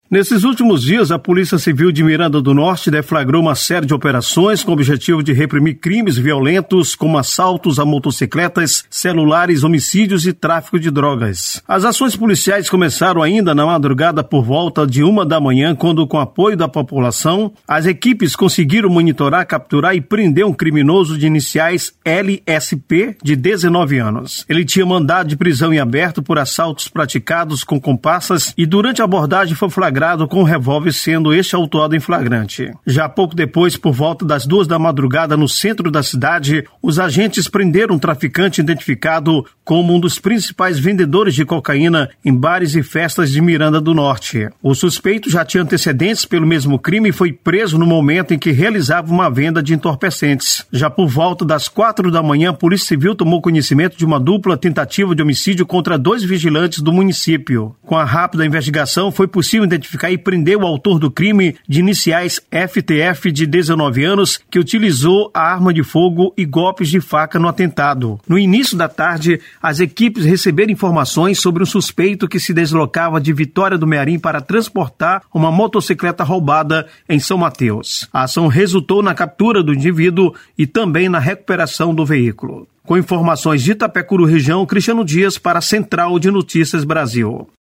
Nesses últimos dias, a Polícia Civil de Miranda do Norte deflagrou uma série de operações com o objetivo de reprimir crimes violentos como assaltos a motocicletas, celulares, homicídios e tráfico de drogas. As ações policiais começaram ainda na madrugada por volta de 1 da manhã, quando, com apoio da população, as equipes conseguiram monitorar, capturar e prender um criminoso de iniciais LSP, de 19 anos. Ele tinha mandado de prisão em aberto por assaltos praticados com comparsas e, durante a abordagem, foi flagrado com um revólver, sendo este autuado em flagrante. Já pouco depois, por volta das 2 da madrugada, no centro da cidade, os agentes prenderam um traficante identificado como um dos principais vendedores de cocaína em bares e festas de Miranda do Norte. O suspeito já tinha antecedentes pelo mesmo crime e foi preso no momento em que realizava uma venda de entorpecentes. Já por volta das 4 da manhã, a Polícia Civil tomou conhecimento de uma dupla tentativa de homicídio contra 2 vigilantes do município. Com a rápida investigação, foi possível identificar e prender o autor do crime, de iniciais FTF, de 19 anos, que utilizou a arma de fogo e golpes de faca no atentado. No início da tarde, as equipes receberam informações sobre um suspeito que se deslocava de Vitória do Mearim para transportar uma motocicleta roubada em São Mateus. A ação resultou na captura do indivíduo e também na recuperação do veículo. Com informações de Itapecuru região, Cristiano Dias para a Central de Notícias Brasil.